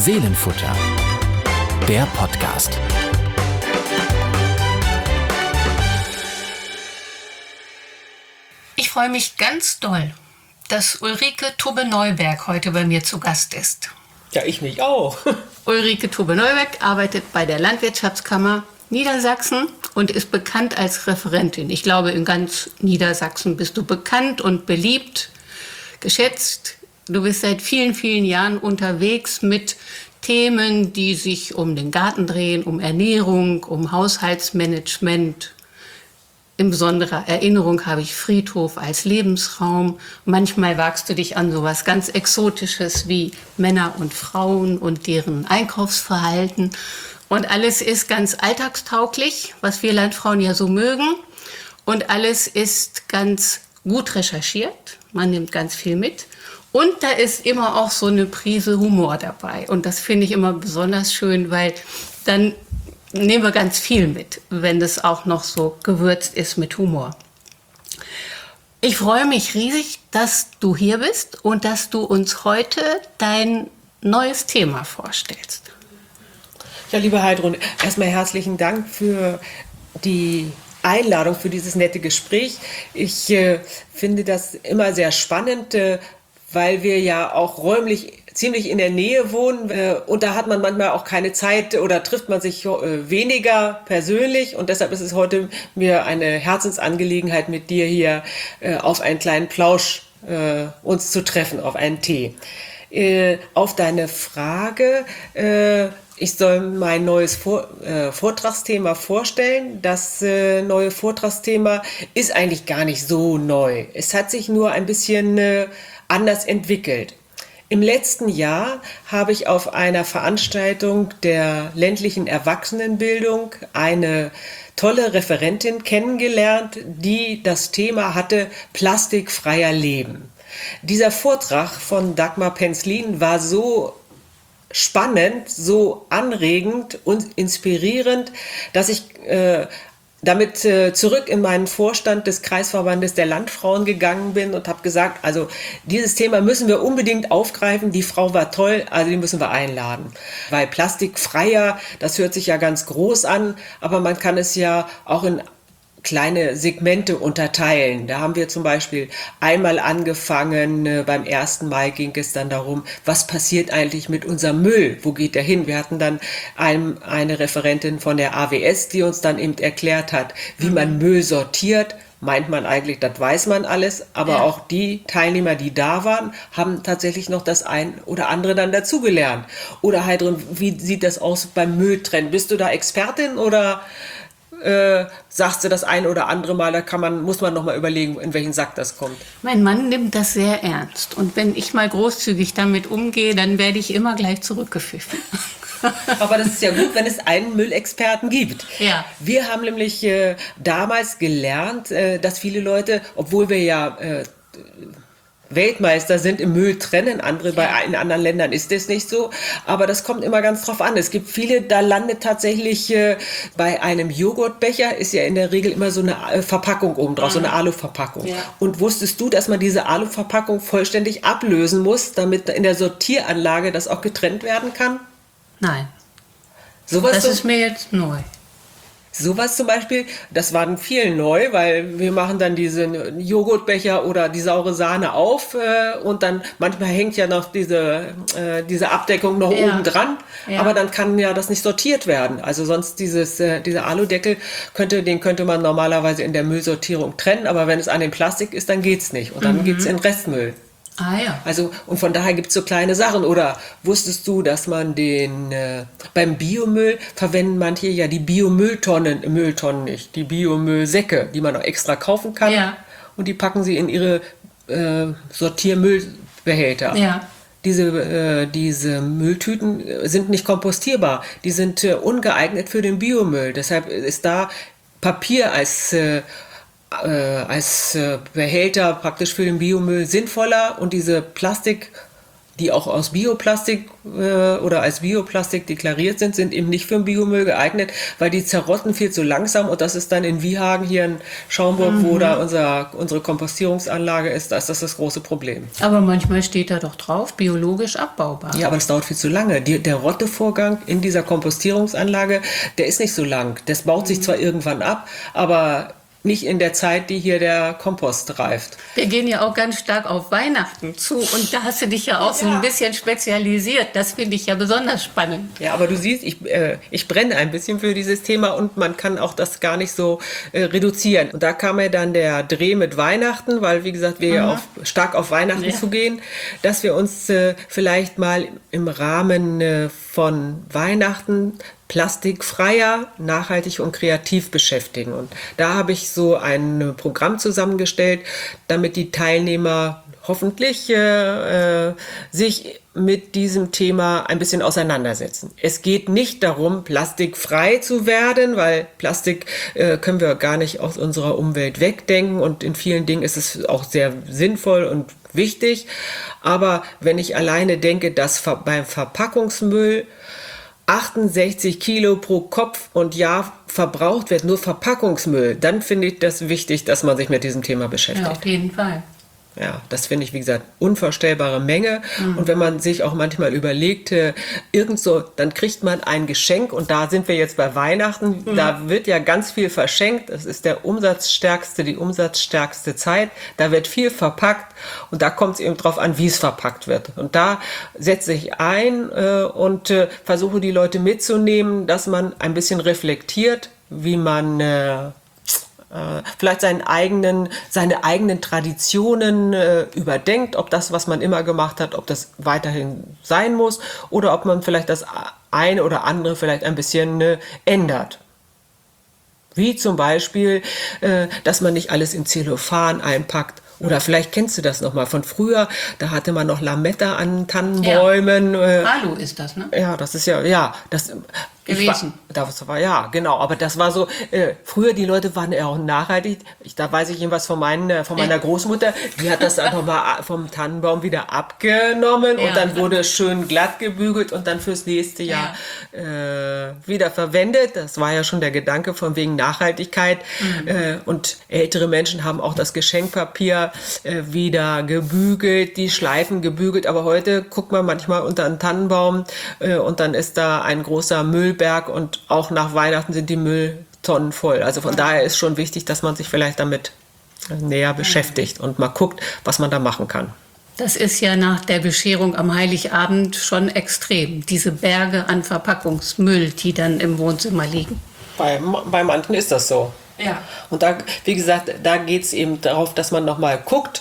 Seelenfutter, der Podcast. Ich freue mich ganz doll, dass Ulrike Tobbe-Neuberg heute bei mir zu Gast ist. Ja, ich mich auch. Ulrike Tobbe-Neuberg arbeitet bei der Landwirtschaftskammer Niedersachsen und ist bekannt als Referentin. Ich glaube, in ganz Niedersachsen bist du bekannt und beliebt, geschätzt. Du bist seit vielen, vielen Jahren unterwegs mit Themen, die sich um den Garten drehen, um Ernährung, um Haushaltsmanagement. In besonderer Erinnerung habe ich Friedhof als Lebensraum. Manchmal wagst du dich an sowas ganz Exotisches wie Männer und Frauen und deren Einkaufsverhalten. Und alles ist ganz alltagstauglich, was wir Landfrauen ja so mögen. Und alles ist ganz gut recherchiert. Man nimmt ganz viel mit. Und da ist immer auch so eine Prise Humor dabei. Und das finde ich immer besonders schön, weil dann nehmen wir ganz viel mit, wenn das auch noch so gewürzt ist mit Humor. Ich freue mich riesig, dass du hier bist und dass du uns heute dein neues Thema vorstellst. Ja, liebe Heidrun, erstmal herzlichen Dank für die Einladung, für dieses nette Gespräch. Ich finde das immer sehr spannend, weil wir ja auch räumlich ziemlich in der Nähe wohnen und da hat man manchmal auch keine Zeit oder trifft man sich weniger persönlich und deshalb ist es heute mir eine Herzensangelegenheit, mit dir hier auf einen kleinen Plausch uns zu treffen, auf einen Tee. Auf deine Frage, ich soll mein neues Vortragsthema vorstellen. Das neue Vortragsthema ist eigentlich gar nicht so neu. Es hat sich nur ein bisschen anders entwickelt. Im letzten Jahr habe ich auf einer Veranstaltung der ländlichen Erwachsenenbildung eine tolle Referentin kennengelernt, die das Thema hatte plastikfreier Leben. Dieser Vortrag von Dagmar Penzlin war so spannend, so anregend und inspirierend, dass ich damit zurück in meinen Vorstand des Kreisverbandes der Landfrauen gegangen bin und habe gesagt, also dieses Thema müssen wir unbedingt aufgreifen, die Frau war toll, also die müssen wir einladen. Weil plastikfreier, das hört sich ja ganz groß an, aber man kann es ja auch in kleine Segmente unterteilen. Da haben wir zum Beispiel einmal angefangen, beim 1. Mai ging es dann darum, was passiert eigentlich mit unserem Müll? Wo geht der hin? Wir hatten dann eine Referentin von der AWS, die uns dann eben erklärt hat, wie man Müll sortiert. Meint man eigentlich, das weiß man alles, aber ja, auch die Teilnehmer, die da waren, haben tatsächlich noch das ein oder andere dann dazugelernt. Oder Heidrun, wie sieht das aus beim Mülltrennen? Bist du da Expertin oder sagst du das ein oder andere Mal, muss man noch mal überlegen, in welchen Sack das kommt? Mein Mann nimmt das sehr ernst. Und wenn ich mal großzügig damit umgehe, dann werde ich immer gleich zurückgepfiffen. Aber das ist ja gut, wenn es einen Müllexperten gibt. Ja. Wir haben nämlich damals gelernt, dass viele Leute, obwohl wir ja Weltmeister sind im Müll trennen, in anderen Ländern ist das nicht so, aber das kommt immer ganz drauf an. Es gibt viele, da landet tatsächlich bei einem Joghurtbecher ist ja in der Regel immer so eine Verpackung oben drauf, so eine Aluverpackung. Ja. Und wusstest du, dass man diese Aluverpackung vollständig ablösen muss, damit in der Sortieranlage das auch getrennt werden kann? Nein. Das ist mir jetzt neu. Sowas zum Beispiel, das war vielen neu, weil wir machen dann diesen Joghurtbecher oder die saure Sahne auf und dann manchmal hängt ja noch diese Abdeckung noch oben dran, aber dann kann ja das nicht sortiert werden. Also sonst dieser Aludeckel könnte man normalerweise in der Müllsortierung trennen, aber wenn es an dem Plastik ist, dann geht's nicht und dann geht's in Restmüll. Ah ja. Also, und von daher gibt es so kleine Sachen. Oder wusstest du, dass man beim Biomüll verwenden manche ja die Mülltonnen nicht, die Biomüllsäcke, die man auch extra kaufen kann. Ja. Und die packen sie in ihre Sortiermüllbehälter. Ja. Diese Mülltüten sind nicht kompostierbar. Die sind ungeeignet für den Biomüll. Deshalb ist da Papier als Behälter praktisch für den Biomüll sinnvoller und diese Plastikbehälter die auch aus Bioplastik oder als Bioplastik deklariert sind, sind eben nicht für den Biomüll geeignet, weil die zerrotten viel zu langsam und das ist dann in Wiehagen hier in Schaumburg, wo da unsere Kompostierungsanlage ist, da ist das große Problem. Aber manchmal steht da doch drauf, biologisch abbaubar. Ja, aber das dauert viel zu lange. Der Rottevorgang in dieser Kompostierungsanlage, der ist nicht so lang. Das baut sich zwar irgendwann ab, aber nicht in der Zeit, die hier der Kompost reift. Wir gehen ja auch ganz stark auf Weihnachten zu und da hast du dich ja auch so ein bisschen spezialisiert. Das finde ich ja besonders spannend. Ja, aber du siehst, ich brenne ein bisschen für dieses Thema und man kann auch das gar nicht so reduzieren. Und da kam ja dann der Dreh mit Weihnachten, weil wie gesagt, wir ja auch stark auf Weihnachten zugehen, dass wir uns vielleicht mal im Rahmen von Weihnachten plastikfreier, nachhaltig und kreativ beschäftigen. Und da habe ich so ein Programm zusammengestellt, damit die Teilnehmer hoffentlich sich mit diesem Thema ein bisschen auseinandersetzen. Es geht nicht darum, plastikfrei zu werden, weil Plastik können wir gar nicht aus unserer Umwelt wegdenken und in vielen Dingen ist es auch sehr sinnvoll und wichtig. Aber wenn ich alleine denke, dass beim Verpackungsmüll 68 Kilo pro Kopf und Jahr verbraucht wird, nur Verpackungsmüll, dann finde ich das wichtig, dass man sich mit diesem Thema beschäftigt. Ja, auf jeden Fall. Ja, das finde ich, wie gesagt, unvorstellbare Menge. Und wenn man sich auch manchmal überlegt, dann kriegt man ein Geschenk und da sind wir jetzt bei Weihnachten, da wird ja ganz viel verschenkt. Das ist die umsatzstärkste Zeit. Da wird viel verpackt und da kommt es eben drauf an, wie es verpackt wird. Und da setze ich ein und versuche die Leute mitzunehmen, dass man ein bisschen reflektiert, wie man vielleicht seine eigenen Traditionen überdenkt, ob das, was man immer gemacht hat, ob das weiterhin sein muss oder ob man vielleicht das eine oder andere vielleicht ein bisschen ändert. Wie zum Beispiel, dass man nicht alles in Zellophan einpackt. Oder vielleicht kennst du das noch mal von früher, da hatte man noch Lametta an Tannenbäumen. Alu ist das, ne? Ja, das ist das gewesen. Das war genau, aber das war so, früher die Leute waren ja auch nachhaltig, da weiß ich jedenfalls von meiner Großmutter, die hat das dann nochmal vom Tannenbaum wieder abgenommen und dann wurde schön glatt gebügelt und dann fürs nächste Jahr wieder verwendet. Das war ja schon der Gedanke von wegen Nachhaltigkeit und ältere Menschen haben auch das Geschenkpapier wieder gebügelt, die Schleifen gebügelt, aber heute guckt man manchmal unter einen Tannenbaum und dann ist da ein großer Müllberg und auch nach Weihnachten sind die Mülltonnen voll. Also von daher ist schon wichtig, dass man sich vielleicht damit näher beschäftigt und mal guckt, was man da machen kann. Das ist ja nach der Bescherung am Heiligabend schon extrem, diese Berge an Verpackungsmüll, die dann im Wohnzimmer liegen. Bei manchen ist das so. Ja. Und da, wie gesagt, da geht es eben darauf, dass man nochmal guckt,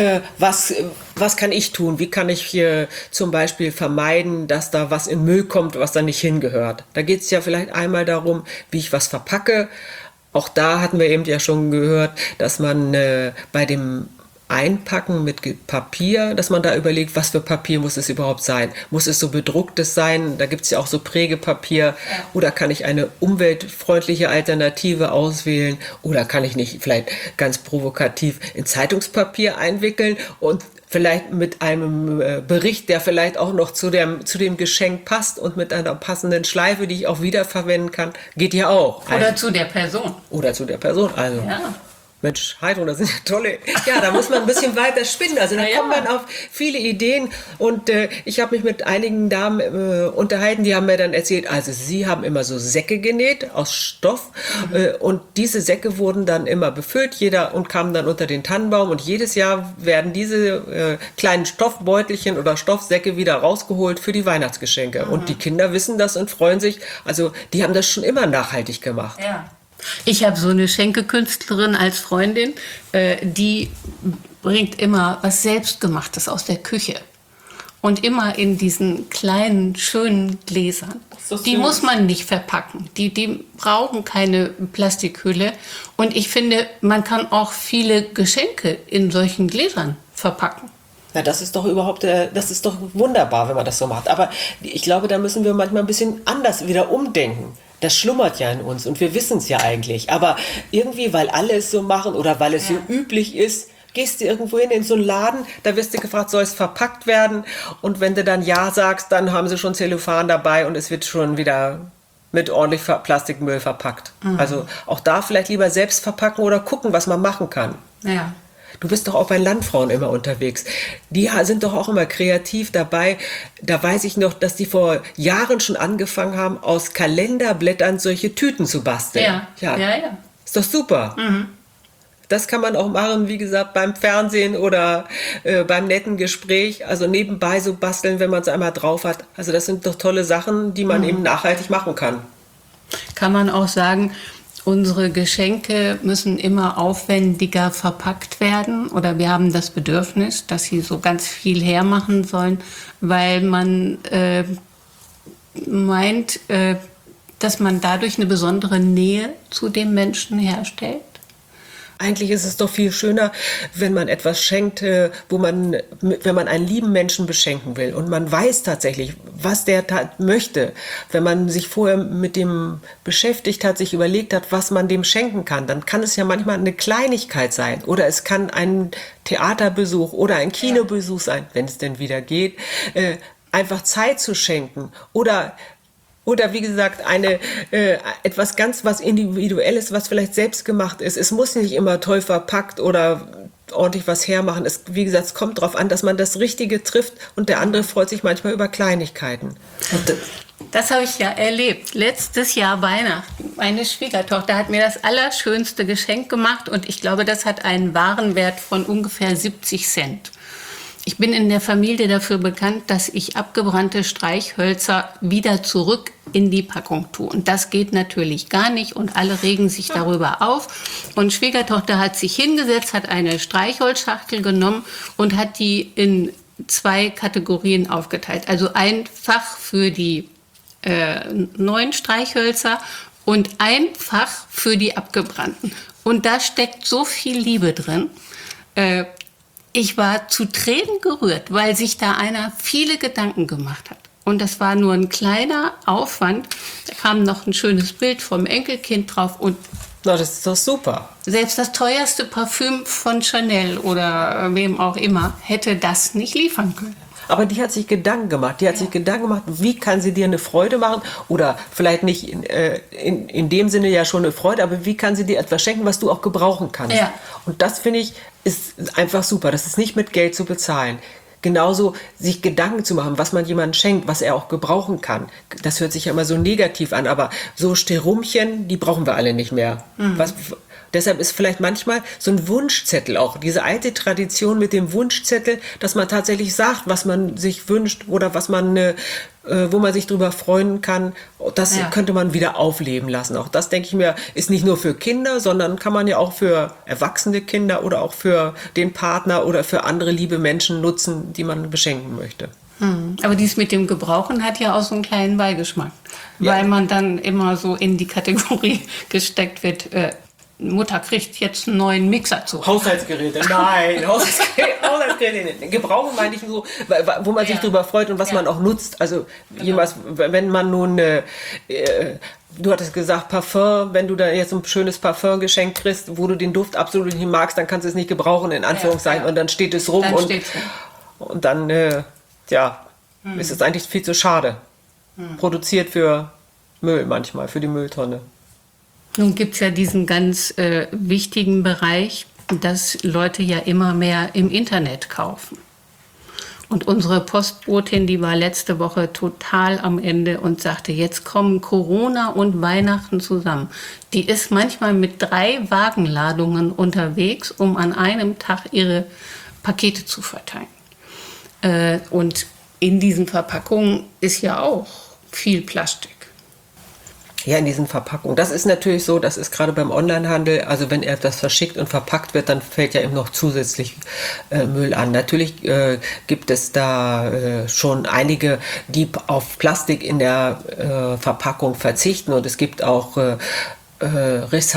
was kann ich tun? Wie kann ich zum Beispiel vermeiden, dass da was in Müll kommt, was da nicht hingehört? Da geht es ja vielleicht einmal darum, wie ich was verpacke. Auch da hatten wir eben ja schon gehört, dass man bei dem Einpacken mit Papier, dass man da überlegt, was für Papier muss es überhaupt sein? Muss es so bedrucktes sein? Da gibt es ja auch so Prägepapier. Oder kann ich eine umweltfreundliche Alternative auswählen? Oder kann ich nicht vielleicht ganz provokativ in Zeitungspapier einwickeln und vielleicht mit einem Bericht, der vielleicht auch noch zu dem Geschenk passt und mit einer passenden Schleife, die ich auch wiederverwenden kann, geht ja auch. Oder zu der Person. Also. Ja. Mensch, Heidrun, das sind ja tolle. Ja, da muss man ein bisschen weiter spinnen. Also da kommt man auf viele Ideen. Und ich habe mich mit einigen Damen unterhalten, die haben mir dann erzählt, also sie haben immer so Säcke genäht aus Stoff. Und diese Säcke wurden dann immer befüllt, und kamen dann unter den Tannenbaum. Und jedes Jahr werden diese kleinen Stoffbeutelchen oder Stoffsäcke wieder rausgeholt für die Weihnachtsgeschenke. Und die Kinder wissen das und freuen sich. Also die haben das schon immer nachhaltig gemacht. Ja. Ich habe so eine Schenkekünstlerin als Freundin, die bringt immer was Selbstgemachtes aus der Küche. Und immer in diesen kleinen, schönen Gläsern. Die muss man nicht verpacken. Die brauchen keine Plastikhülle. Und ich finde, man kann auch viele Geschenke in solchen Gläsern verpacken. Na, das ist doch wunderbar, wenn man das so macht. Aber ich glaube, da müssen wir manchmal ein bisschen anders wieder umdenken. Das schlummert ja in uns und wir wissen es ja eigentlich. Aber irgendwie, weil alle es so machen oder weil es so üblich ist, gehst du irgendwo hin in so einen Laden, da wirst du gefragt, soll es verpackt werden? Und wenn du dann Ja sagst, dann haben sie schon Zellophan dabei und es wird schon wieder mit ordentlich Plastikmüll verpackt. Also auch da vielleicht lieber selbst verpacken oder gucken, was man machen kann. Ja. Du bist doch auch bei Landfrauen immer unterwegs. Die sind doch auch immer kreativ dabei. Da weiß ich noch, dass die vor Jahren schon angefangen haben, aus Kalenderblättern solche Tüten zu basteln. Ja. Ist doch super. Das kann man auch machen, wie gesagt, beim Fernsehen oder beim netten Gespräch. Also nebenbei so basteln, wenn man es einmal drauf hat. Also das sind doch tolle Sachen, die man eben nachhaltig machen kann. Kann man auch sagen, unsere Geschenke müssen immer aufwendiger verpackt werden oder wir haben das Bedürfnis, dass sie so ganz viel hermachen sollen, weil man meint, dass man dadurch eine besondere Nähe zu dem Menschen herstellt. Eigentlich ist es doch viel schöner, wenn man etwas schenkt, wenn man einen lieben Menschen beschenken will und man weiß tatsächlich, was der möchte. Wenn man sich vorher mit dem beschäftigt hat, sich überlegt hat, was man dem schenken kann, dann kann es ja manchmal eine Kleinigkeit sein oder es kann ein Theaterbesuch oder ein Kinobesuch sein, wenn es denn wieder geht, einfach Zeit zu schenken oder wie gesagt, etwas ganz was Individuelles, was vielleicht selbst gemacht ist. Es muss nicht immer toll verpackt oder ordentlich was hermachen. Wie gesagt, es kommt darauf an, dass man das Richtige trifft und der andere freut sich manchmal über Kleinigkeiten. Das habe ich ja erlebt. Letztes Jahr Weihnachten. Meine Schwiegertochter hat mir das allerschönste Geschenk gemacht und ich glaube, das hat einen Warenwert von ungefähr 70 Cent. Ich bin in der Familie dafür bekannt, dass ich abgebrannte Streichhölzer wieder zurück in die Packung tue. Und das geht natürlich gar nicht und alle regen sich darüber auf. Und Schwiegertochter hat sich hingesetzt, hat eine Streichholzschachtel genommen und hat die in 2 Kategorien aufgeteilt. Also ein Fach für die neuen Streichhölzer und ein Fach für die abgebrannten. Und da steckt so viel Liebe drin. Ich war zu Tränen gerührt, weil sich da einer viele Gedanken gemacht hat. Und das war nur ein kleiner Aufwand. Da kam noch ein schönes Bild vom Enkelkind drauf. Und na, das ist doch super. Selbst das teuerste Parfüm von Chanel oder wem auch immer hätte das nicht liefern können. Aber die hat sich Gedanken gemacht. Die hat sich Gedanken gemacht, wie kann sie dir eine Freude machen? Oder vielleicht nicht in dem Sinne ja schon eine Freude, aber wie kann sie dir etwas schenken, was du auch gebrauchen kannst? Ja. Und das, finde ich, ist einfach super. Das ist nicht mit Geld zu bezahlen. Genauso sich Gedanken zu machen, was man jemandem schenkt, was er auch gebrauchen kann. Das hört sich ja immer so negativ an, aber so Sterumchen, die brauchen wir alle nicht mehr. Deshalb ist vielleicht manchmal so ein Wunschzettel auch, diese alte Tradition mit dem Wunschzettel, dass man tatsächlich sagt, was man sich wünscht oder was man, wo man sich drüber freuen kann. Das könnte man wieder aufleben lassen. Auch das, denke ich mir, ist nicht nur für Kinder, sondern kann man ja auch für erwachsene Kinder oder auch für den Partner oder für andere liebe Menschen nutzen, die man beschenken möchte. Aber dies mit dem Gebrauchen hat ja auch so einen kleinen Beigeschmack, weil man dann immer so in die Kategorie gesteckt wird, Mutter kriegt jetzt einen neuen Mixer zu. Haushaltsgeräte, nein, Haushaltsgeräte. Gebrauchen meine ich so, wo man sich drüber freut und was man auch nutzt. Also jemals, wenn man nun, du hattest gesagt Parfum, wenn du da jetzt ein schönes Parfum geschenkt kriegst, wo du den Duft absolut nicht magst, dann kannst du es nicht gebrauchen, in Anführungszeichen, und dann steht es rum und dann, ist es eigentlich viel zu schade. Produziert für Müll manchmal, für die Mülltonne. Nun gibt es ja diesen ganz wichtigen Bereich, dass Leute ja immer mehr im Internet kaufen. Und unsere Postbotin, die war letzte Woche total am Ende und sagte, jetzt kommen Corona und Weihnachten zusammen. Die ist manchmal mit 3 Wagenladungen unterwegs, um an einem Tag ihre Pakete zu verteilen. Und in diesen Verpackungen ist ja auch viel Plastik. Ja, in diesen Verpackungen. Das ist natürlich so, das ist gerade beim Onlinehandel, also wenn etwas verschickt und verpackt wird, dann fällt ja eben noch zusätzlich Müll an. Natürlich gibt es da schon einige, die auf Plastik in der Verpackung verzichten, und es gibt auch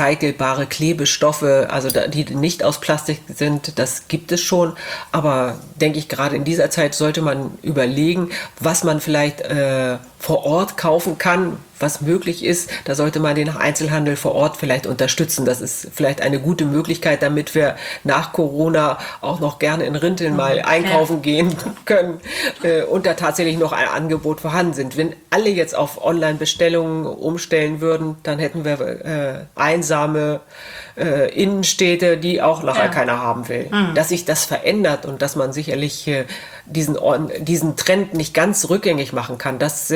recycelbare Klebestoffe, also die nicht aus Plastik sind, das gibt es schon, aber denke ich, gerade in dieser Zeit sollte man überlegen, was man vielleicht vor Ort kaufen kann, was möglich ist. Da sollte man den Einzelhandel vor Ort vielleicht unterstützen. Das ist vielleicht eine gute Möglichkeit, damit wir nach Corona auch noch gerne in Rinteln mal einkaufen gehen können und da tatsächlich noch ein Angebot vorhanden sind. Wenn alle jetzt auf Online-Bestellungen umstellen würden, dann hätten wir einsame Innenstädte, die auch nachher keiner haben will. Dass sich das verändert und dass man sicherlich diesen Trend nicht ganz rückgängig machen kann, das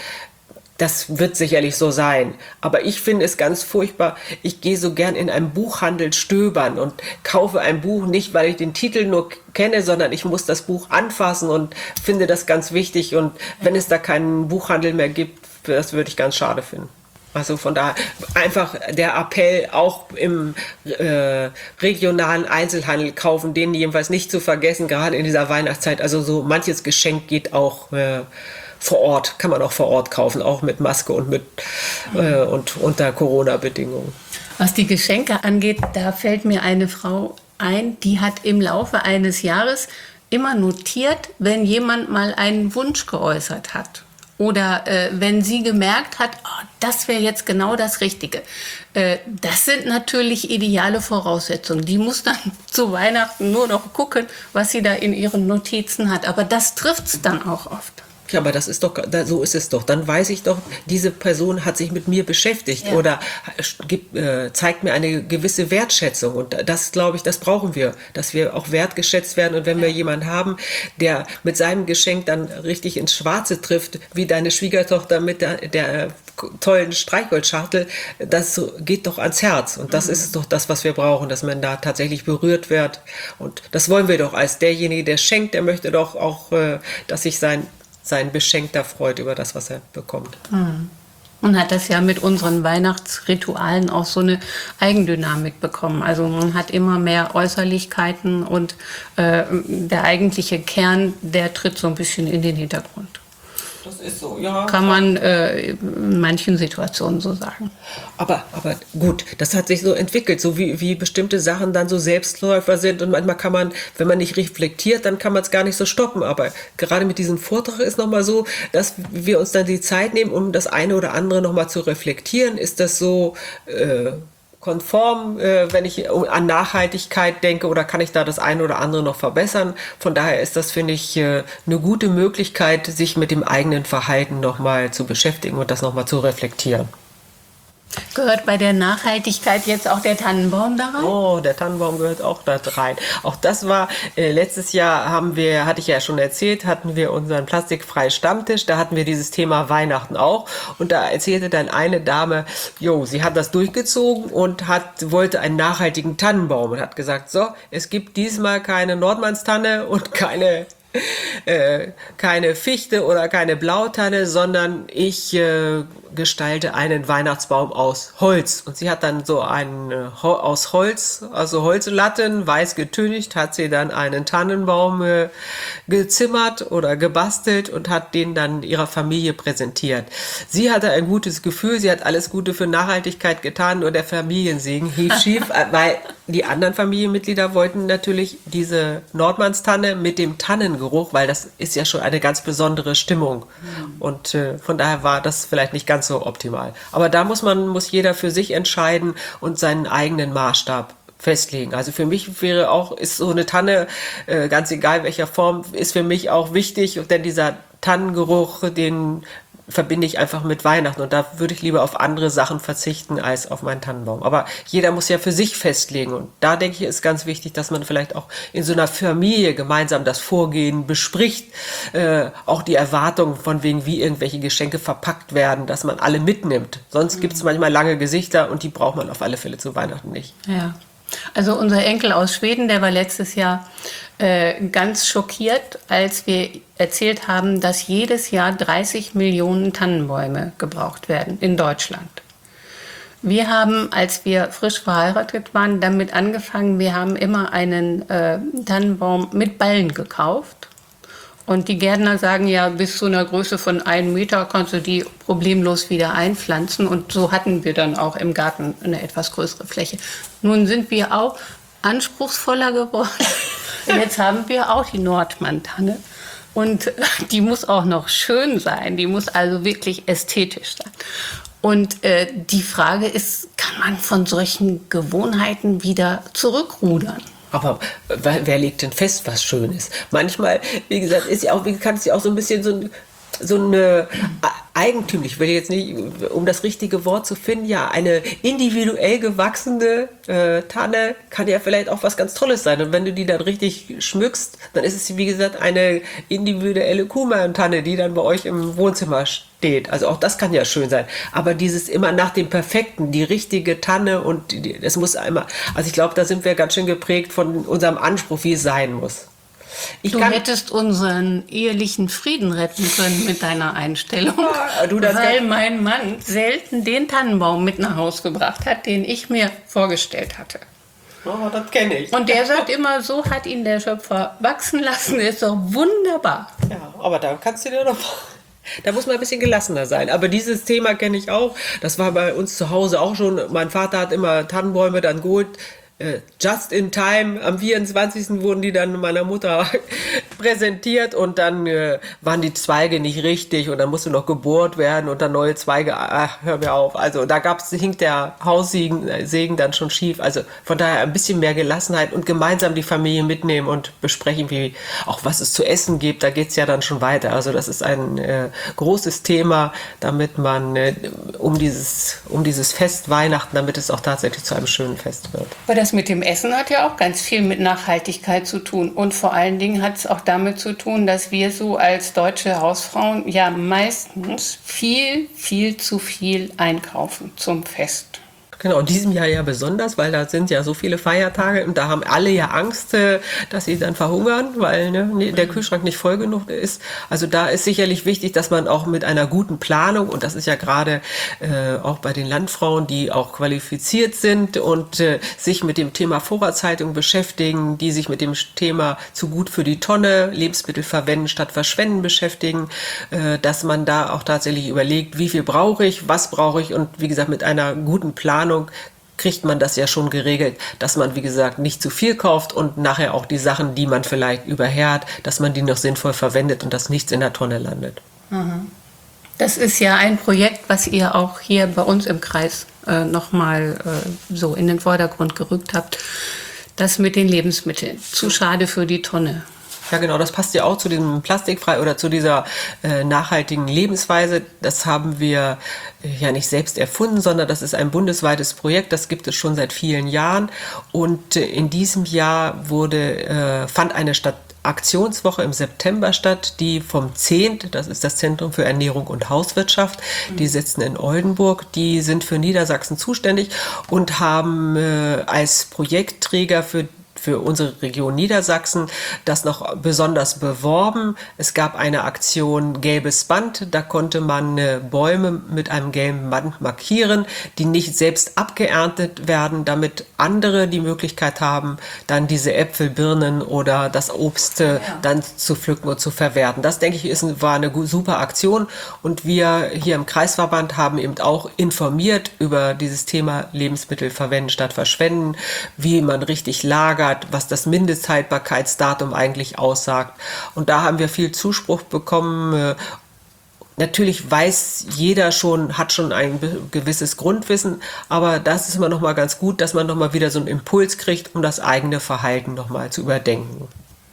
wird sicherlich so sein. Aber ich finde es ganz furchtbar. Ich gehe so gern in einem Buchhandel stöbern und kaufe ein Buch nicht, weil ich den Titel nur kenne, sondern ich muss das Buch anfassen und finde das ganz wichtig. Und wenn es da keinen Buchhandel mehr gibt, das würde ich ganz schade finden. Also von daher einfach der Appell, auch im regionalen Einzelhandel kaufen, den jedenfalls nicht zu vergessen, gerade in dieser Weihnachtszeit. Also so manches Geschenk geht auch vor Ort, kann man auch vor Ort kaufen, auch mit Maske und und unter Corona-Bedingungen. Was die Geschenke angeht, da fällt mir eine Frau ein, die hat im Laufe eines Jahres immer notiert, wenn jemand mal einen Wunsch geäußert hat. Oder wenn sie gemerkt hat, oh, das wäre jetzt genau das Richtige. Das sind natürlich ideale Voraussetzungen. Die muss dann zu Weihnachten nur noch gucken, was sie da in ihren Notizen hat. Aber das trifft es dann auch oft. Ja, aber das ist doch, so ist es doch. Dann weiß ich doch, diese Person hat sich mit mir beschäftigt oder zeigt mir eine gewisse Wertschätzung. Und das, glaube ich, das brauchen wir, dass wir auch wertgeschätzt werden. Und wenn wir jemanden haben, der mit seinem Geschenk dann richtig ins Schwarze trifft, wie deine Schwiegertochter mit der tollen Streichholzschachtel, das geht doch ans Herz. Und das ist doch das, was wir brauchen, dass man da tatsächlich berührt wird. Und das wollen wir doch als derjenige, der schenkt, der möchte doch auch, dass sich sein Beschenkter freut über das, was er bekommt. Man hat das ja mit unseren Weihnachtsritualen auch so eine Eigendynamik bekommen. Also man hat immer mehr Äußerlichkeiten und der eigentliche Kern, der tritt so ein bisschen in den Hintergrund. Das ist so, ja. Kann man in manchen Situationen so sagen. Aber gut, das hat sich so entwickelt, so wie bestimmte Sachen dann so Selbstläufer sind und manchmal kann man, wenn man nicht reflektiert, dann kann man es gar nicht so stoppen. Aber gerade mit diesem Vortrag ist nochmal so, dass wir uns dann die Zeit nehmen, um das eine oder andere nochmal zu reflektieren. Ist das so konform, wenn ich an Nachhaltigkeit denke, oder kann ich da das eine oder andere noch verbessern? Von daher ist das, finde ich, eine gute Möglichkeit, sich mit dem eigenen Verhalten nochmal zu beschäftigen und das nochmal zu reflektieren. Gehört bei der Nachhaltigkeit jetzt auch der Tannenbaum da rein? Oh, der Tannenbaum gehört auch da rein. Auch das war, letztes Jahr hatte ich ja schon erzählt, hatten wir unseren plastikfreien Stammtisch, da hatten wir dieses Thema Weihnachten auch und da erzählte dann eine Dame, sie hat das durchgezogen und wollte einen nachhaltigen Tannenbaum und hat gesagt, so, es gibt diesmal keine Nordmannstanne und keine Fichte oder keine Blautanne, sondern ich gestalte einen Weihnachtsbaum aus Holz. Und sie hat dann so einen aus Holz, also Holzlatten, weiß getüncht, hat sie dann einen Tannenbaum gezimmert oder gebastelt und hat den dann ihrer Familie präsentiert. Sie hatte ein gutes Gefühl, sie hat alles Gute für Nachhaltigkeit getan, nur der Familiensegen hielt schief, weil die anderen Familienmitglieder wollten natürlich diese Nordmannstanne mit dem Tannengeruch, weil das ist ja schon eine ganz besondere Stimmung. Und von daher war das vielleicht nicht ganz so optimal. Aber da muss jeder für sich entscheiden und seinen eigenen Maßstab festlegen. Also für mich ist so eine Tanne, ganz egal welcher Form, ist für mich auch wichtig, denn dieser Tannengeruch, den verbinde ich einfach mit Weihnachten und da würde ich lieber auf andere Sachen verzichten als auf meinen Tannenbaum. Aber jeder muss ja für sich festlegen und da denke ich, ist ganz wichtig, dass man vielleicht auch in so einer Familie gemeinsam das Vorgehen bespricht, auch die Erwartungen von wegen, wie irgendwelche Geschenke verpackt werden, dass man alle mitnimmt. Sonst gibt es manchmal lange Gesichter und die braucht man auf alle Fälle zu Weihnachten nicht. Ja. Also unser Enkel aus Schweden, der war letztes Jahr ganz schockiert, als wir erzählt haben, dass jedes Jahr 30 Millionen Tannenbäume gebraucht werden in Deutschland. Wir haben, als wir frisch verheiratet waren, damit angefangen, wir haben immer einen Tannenbaum mit Ballen gekauft. Und die Gärtner sagen ja, bis zu einer Größe von 1 Meter kannst du die problemlos wieder einpflanzen. Und so hatten wir dann auch im Garten eine etwas größere Fläche. Nun sind wir auch anspruchsvoller geworden Jetzt haben wir auch die Nordmann-Tanne. Und die muss auch noch schön sein. Die muss also wirklich ästhetisch sein. Und die Frage ist, kann man von solchen Gewohnheiten wieder zurückrudern? Aber wer legt denn fest, was schön ist? Manchmal, wie gesagt, kann es ja auch so ein bisschen so eine eigentümlich, ich will jetzt nicht, um das richtige Wort zu finden, ja, eine individuell gewachsene Tanne kann ja vielleicht auch was ganz Tolles sein. Und wenn du die dann richtig schmückst, dann ist es, wie gesagt, eine individuelle Kuhmann-Tanne, die dann bei euch im Wohnzimmer steht. Also auch das kann ja schön sein. Aber dieses immer nach dem Perfekten, die richtige Tanne und es muss einmal, also ich glaube, da sind wir ganz schön geprägt von unserem Anspruch, wie es sein muss. Du hättest unseren ehelichen Frieden retten können mit deiner Einstellung, weil mein Mann selten den Tannenbaum mit nach Hause gebracht hat, den ich mir vorgestellt hatte. Oh, das kenne ich. Und der sagt immer, so hat ihn der Schöpfer wachsen lassen, ist doch wunderbar. Ja, aber da kannst du dir doch... Da muss man ein bisschen gelassener sein. Aber dieses Thema kenne ich auch. Das war bei uns zu Hause auch schon. Mein Vater hat immer Tannenbäume dann geholt. Just in time, am 24. wurden die dann meiner Mutter präsentiert und dann waren die Zweige nicht richtig und dann musste noch gebohrt werden und dann neue Zweige, hör mir auf. Also da hing der Haussegen dann schon schief. Also von daher ein bisschen mehr Gelassenheit und gemeinsam die Familie mitnehmen und besprechen, wie auch was es zu essen gibt. Da geht es ja dann schon weiter. Also das ist ein großes Thema, damit man um dieses Fest Weihnachten, damit es auch tatsächlich zu einem schönen Fest wird. Aber das mit dem Essen hat ja auch ganz viel mit Nachhaltigkeit zu tun. Und vor allen Dingen hat es auch damit zu tun, dass wir so als deutsche Hausfrauen ja meistens viel, viel zu viel einkaufen zum Fest. Genau, in diesem Jahr ja besonders, weil da sind ja so viele Feiertage und da haben alle ja Angst, dass sie dann verhungern, weil der Kühlschrank nicht voll genug ist. Also da ist sicherlich wichtig, dass man auch mit einer guten Planung, und das ist ja gerade auch bei den Landfrauen, die auch qualifiziert sind und sich mit dem Thema Vorratshaltung beschäftigen, die sich mit dem Thema zu gut für die Tonne, Lebensmittel verwenden statt verschwenden beschäftigen, dass man da auch tatsächlich überlegt, wie viel brauche ich, was brauche ich, und wie gesagt, mit einer guten Planung kriegt man das ja schon geregelt, dass man, wie gesagt, nicht zu viel kauft und nachher auch die Sachen, die man vielleicht überhärt, dass man die noch sinnvoll verwendet und dass nichts in der Tonne landet. Das ist ja ein Projekt, was ihr auch hier bei uns im Kreis nochmal so in den Vordergrund gerückt habt. Das mit den Lebensmitteln. Zu schade für die Tonne. Ja, genau, das passt ja auch zu diesem plastikfrei oder zu dieser nachhaltigen Lebensweise. Das haben wir ja nicht selbst erfunden, sondern das ist ein bundesweites Projekt. Das gibt es schon seit vielen Jahren. Und in diesem Jahr fand eine Aktionswoche im September statt, die vom CEHNT, das ist das Zentrum für Ernährung und Hauswirtschaft, die sitzen in Oldenburg, die sind für Niedersachsen zuständig und haben als Projektträger für unsere Region Niedersachsen das noch besonders beworben. Es gab eine Aktion Gelbes Band, da konnte man Bäume mit einem gelben Band markieren, die nicht selbst abgeerntet werden, damit andere die Möglichkeit haben, dann diese Äpfel, Birnen oder das Obst dann zu pflücken und zu verwerten. Das, denke ich, war eine super Aktion, und wir hier im Kreisverband haben eben auch informiert über dieses Thema Lebensmittel verwenden statt verschwenden, wie man richtig lagert, was das Mindesthaltbarkeitsdatum eigentlich aussagt. Und da haben wir viel Zuspruch bekommen. Natürlich weiß jeder hat schon ein gewisses Grundwissen, aber das ist immer noch mal ganz gut, dass man noch mal wieder so einen Impuls kriegt, um das eigene Verhalten noch mal zu überdenken.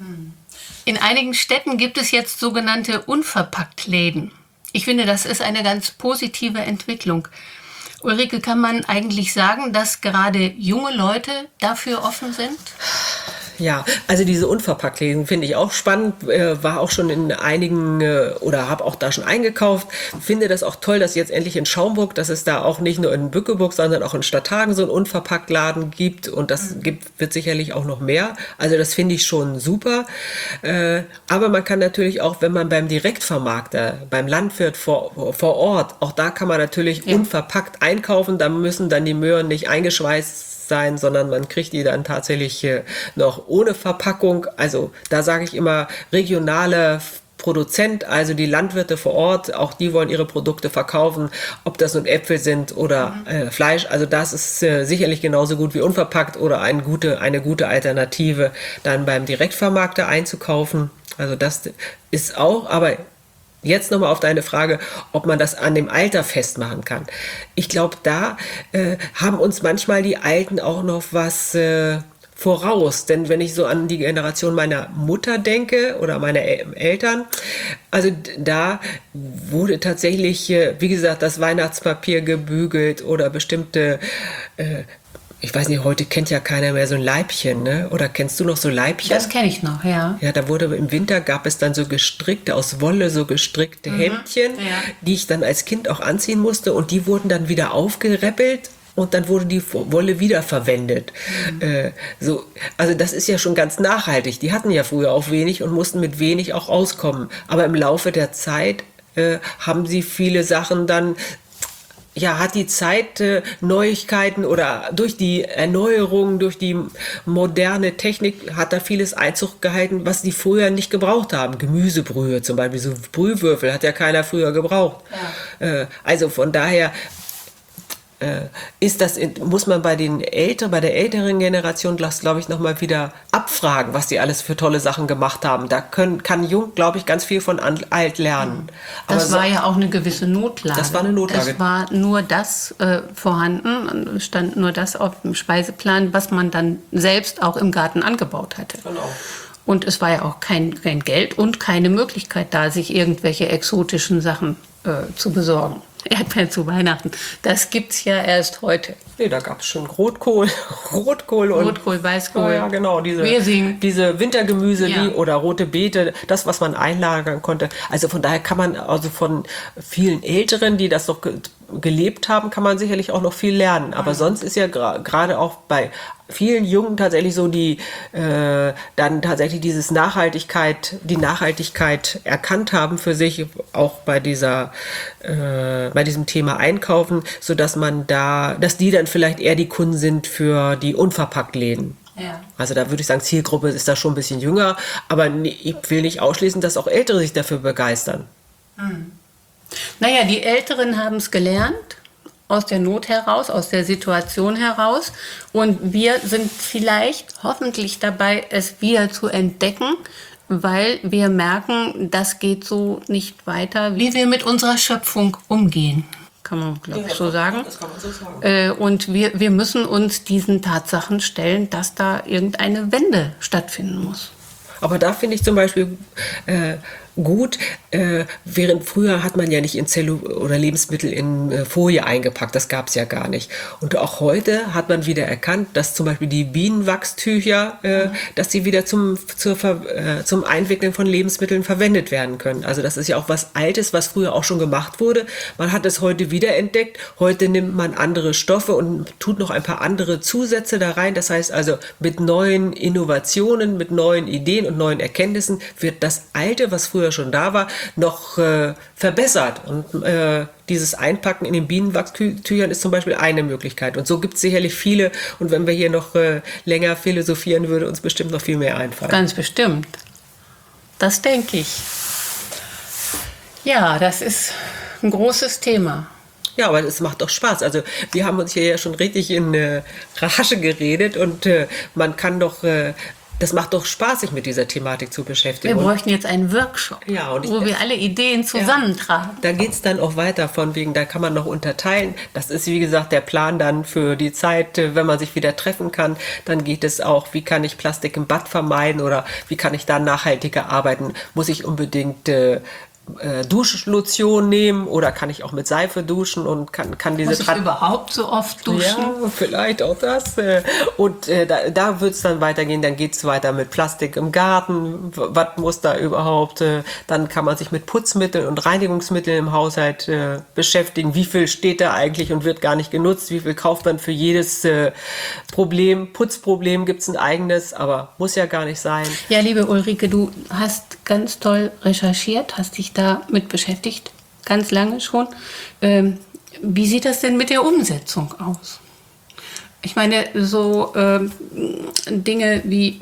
In einigen Städten gibt es jetzt sogenannte Unverpacktläden. Ich finde, das ist eine ganz positive Entwicklung. Ulrike, kann man eigentlich sagen, dass gerade junge Leute dafür offen sind? Ja, also diese Unverpacktläden finde ich auch spannend, war auch schon in einigen oder habe auch da schon eingekauft. Finde das auch toll, dass jetzt endlich in Schaumburg, dass es da auch nicht nur in Bückeburg, sondern auch in Stadthagen so einen Unverpacktladen gibt, und das wird sicherlich auch noch mehr. Also das finde ich schon super. Aber man kann natürlich auch, wenn man beim Direktvermarkter, beim Landwirt vor Ort, auch da kann man natürlich unverpackt einkaufen, da müssen dann die Möhren nicht eingeschweißt sein, sondern man kriegt die dann tatsächlich noch ohne Verpackung. Also da sage ich immer, regionale Produzent, also die Landwirte vor Ort, auch die wollen ihre Produkte verkaufen, ob das nun Äpfel sind oder Fleisch. Also das ist sicherlich genauso gut wie unverpackt oder eine gute Alternative, dann beim Direktvermarkter einzukaufen. Also das ist auch, aber jetzt nochmal auf deine Frage, ob man das an dem Alter festmachen kann. Ich glaube, da haben uns manchmal die Alten auch noch was voraus. Denn wenn ich so an die Generation meiner Mutter denke oder meiner Eltern, also da wurde tatsächlich, wie gesagt, das Weihnachtspapier gebügelt oder bestimmte ich weiß nicht, heute kennt ja keiner mehr so ein Leibchen, ne? Oder kennst du noch so Leibchen? Das kenne ich noch, ja. Ja, da wurde im Winter gab es dann so gestrickte, aus Wolle so gestrickte Hemdchen, die ich dann als Kind auch anziehen musste und die wurden dann wieder aufgeräppelt und dann wurde die Wolle wiederverwendet. Also das ist ja schon ganz nachhaltig. Die hatten ja früher auch wenig und mussten mit wenig auch auskommen. Aber im Laufe der Zeit haben sie viele Sachen dann hat die Zeit Neuigkeiten oder durch die Erneuerung, durch die moderne Technik hat da vieles Einzug gehalten, was die früher nicht gebraucht haben. Gemüsebrühe zum Beispiel, so Brühwürfel hat ja keiner früher gebraucht. Ja. Also von daher muss man bei der älteren Generation, glaube ich, nochmal wieder abfragen, was die alles für tolle Sachen gemacht haben. Da kann Jung, glaube ich, ganz viel von alt lernen. Das war ja auch eine gewisse Notlage. Das war eine Notlage. Das war nur das vorhanden, stand nur das auf dem Speiseplan, was man dann selbst auch im Garten angebaut hatte. Genau. Und es war ja auch kein Geld und keine Möglichkeit da, sich irgendwelche exotischen Sachen zu besorgen. Erdbeeren zu Weihnachten. Das gibt's ja erst heute. Nee, da gab es schon Rotkohl und Weißkohl. Ja, genau, diese Wintergemüse oder rote Beete, das, was man einlagern konnte. Also von daher kann man also von vielen Älteren, die das doch gelebt haben, kann man sicherlich auch noch viel lernen. Aber sonst ist ja gerade auch bei vielen Jungen tatsächlich so, die dann tatsächlich die Nachhaltigkeit erkannt haben für sich, auch bei diesem Thema Einkaufen, sodass dass die dann vielleicht eher die Kunden sind für die Unverpacktläden. Ja. Also da würde ich sagen, Zielgruppe ist da schon ein bisschen jünger, aber ich will nicht ausschließen, dass auch Ältere sich dafür begeistern. Naja, die Älteren haben es gelernt, aus der Not heraus, aus der Situation heraus. Und wir sind vielleicht hoffentlich dabei, es wieder zu entdecken, weil wir merken, das geht so nicht weiter, wie wir mit unserer Schöpfung umgehen. Kann man, glaube ich, so sagen. Das kann man so sagen. Und wir müssen uns diesen Tatsachen stellen, dass da irgendeine Wende stattfinden muss. Aber da finde ich zum Beispiel gut, während früher hat man ja nicht in oder Lebensmittel in Folie eingepackt, das gab es ja gar nicht. Und auch heute hat man wieder erkannt, dass zum Beispiel die Bienenwachstücher, dass sie wieder zum Einwickeln von Lebensmitteln verwendet werden können. Also das ist ja auch was Altes, was früher auch schon gemacht wurde. Man hat es heute wieder entdeckt. Heute nimmt man andere Stoffe und tut noch ein paar andere Zusätze da rein. Das heißt also, mit neuen Innovationen, mit neuen Ideen und neuen Erkenntnissen wird das Alte, was früher schon da war, noch verbessert. Und dieses Einpacken in den Bienenwachstüchern ist zum Beispiel eine Möglichkeit. Und so gibt es sicherlich viele. Und wenn wir hier noch länger philosophieren, würde uns bestimmt noch viel mehr einfallen. Ganz bestimmt. Das denke ich. Ja, das ist ein großes Thema. Ja, aber es macht doch Spaß. Also wir haben uns hier ja schon richtig in Rage geredet und man kann doch... Das macht doch Spaß, sich mit dieser Thematik zu beschäftigen. Wir bräuchten jetzt einen Workshop, wo wir alle Ideen zusammentragen. Da geht es dann auch weiter von wegen, da kann man noch unterteilen. Das ist, wie gesagt, der Plan dann für die Zeit, wenn man sich wieder treffen kann. Dann geht es auch, wie kann ich Plastik im Bad vermeiden oder wie kann ich da nachhaltiger arbeiten? Muss ich unbedingt Duschlotion nehmen oder kann ich auch mit Seife duschen und kann diese... Muss ich überhaupt so oft duschen? Ja, vielleicht auch das. Und da wird es dann weitergehen. Dann geht es weiter mit Plastik im Garten. Was muss da überhaupt? Dann kann man sich mit Putzmitteln und Reinigungsmitteln im Haushalt beschäftigen. Wie viel steht da eigentlich und wird gar nicht genutzt? Wie viel kauft man für jedes Putzproblem gibt es ein eigenes, aber muss ja gar nicht sein. Ja, liebe Ulrike, du hast ganz toll recherchiert, hast dich damit beschäftigt, ganz lange schon. Wie sieht das denn mit der Umsetzung aus? Ich meine, so Dinge wie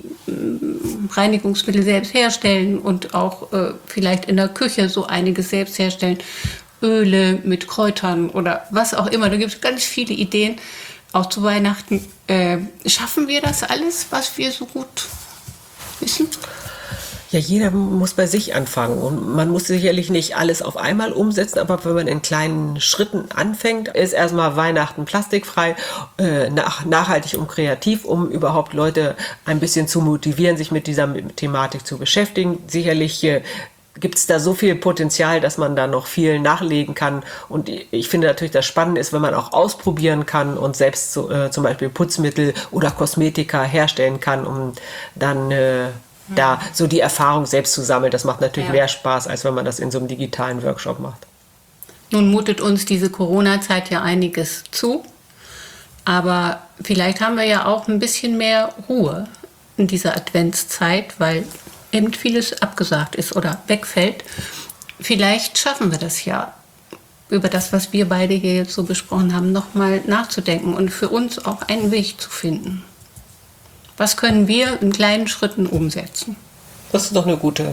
Reinigungsmittel selbst herstellen und auch vielleicht in der Küche so einiges selbst herstellen. Öle mit Kräutern oder was auch immer. Da gibt es ganz viele Ideen, auch zu Weihnachten. Schaffen wir das alles, was wir so gut wissen? Ja, jeder muss bei sich anfangen und man muss sicherlich nicht alles auf einmal umsetzen, aber wenn man in kleinen Schritten anfängt, ist erstmal Weihnachten plastikfrei, nachhaltig und kreativ, um überhaupt Leute ein bisschen zu motivieren, sich mit dieser Thematik zu beschäftigen. Sicherlich gibt es da so viel Potenzial, dass man da noch viel nachlegen kann. Und ich finde natürlich, das Spannende ist, wenn man auch ausprobieren kann und selbst zum Beispiel Putzmittel oder Kosmetika herstellen kann, um dann da so die Erfahrung selbst zu sammeln. Das macht natürlich mehr Spaß, als wenn man das in so einem digitalen Workshop macht. Nun mutet uns diese Corona-Zeit ja einiges zu, aber vielleicht haben wir ja auch ein bisschen mehr Ruhe in dieser Adventszeit, weil eben vieles abgesagt ist oder wegfällt. Vielleicht schaffen wir das ja, über das, was wir beide hier jetzt so besprochen haben, nochmal nachzudenken und für uns auch einen Weg zu finden. Was können wir in kleinen Schritten umsetzen? Das ist doch ein guter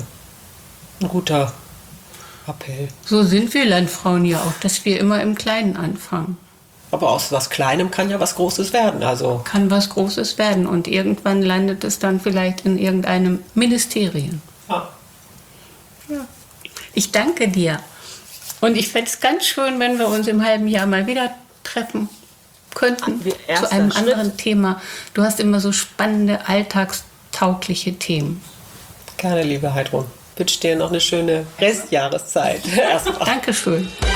Appell. So sind wir Landfrauen ja auch, dass wir immer im Kleinen anfangen. Aber aus was Kleinem kann ja was Großes werden. Also Kann was Großes werden und irgendwann landet es dann vielleicht in irgendeinem Ministerium. ja. Ja. Ich danke dir. Und ich fände es ganz schön, wenn wir uns im halben Jahr mal wieder treffen könnten zu einem anderen Thema. Du hast immer so spannende, alltagstaugliche Themen. Gerne, liebe Heidrun. Ich wünsche dir noch eine schöne Restjahreszeit. Erstmal. Dankeschön.